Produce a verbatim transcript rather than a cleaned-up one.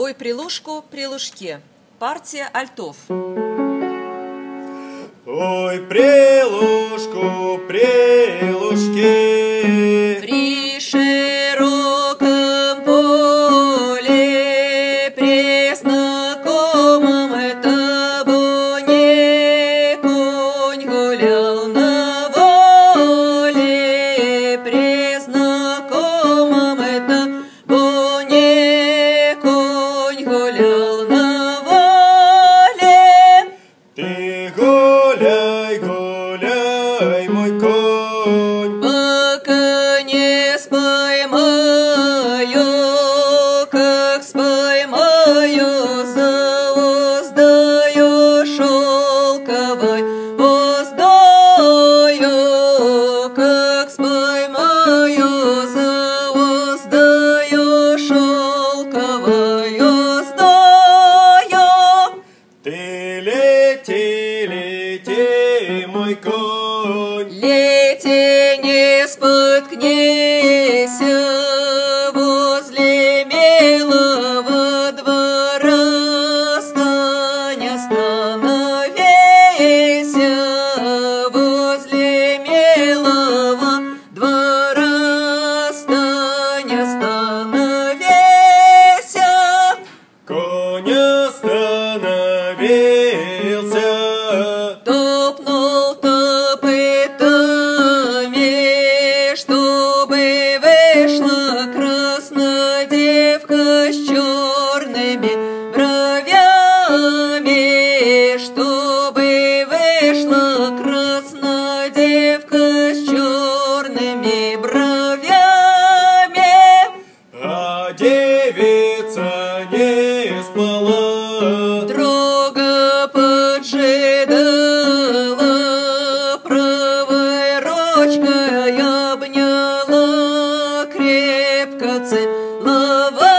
Ой, прилушку, прилушке. Партия альтов. Ой, прилушку, прилушке. При широком поле презнакомом табуне конь гулял на воле. Презнакомом табуне конь гулял на воле. Ты гуляй, гуляй, мой конь, пока не споймаю, как споймаю за уздою шелковой, уздою, как споймаю за уздою шелковой, уздою. ты лети, лети, мой конь. Лети, не споткнися возле милого двора, стань, остановися возле милого двора, стань, остановися. Конь остановился, Топнул топытами, чтобы вышла красная девка с черными бровями, чтобы вышла красная девка с черными бровями. а девица не спала. Строго поджидала, правой ручкой обняла, крепко целовала.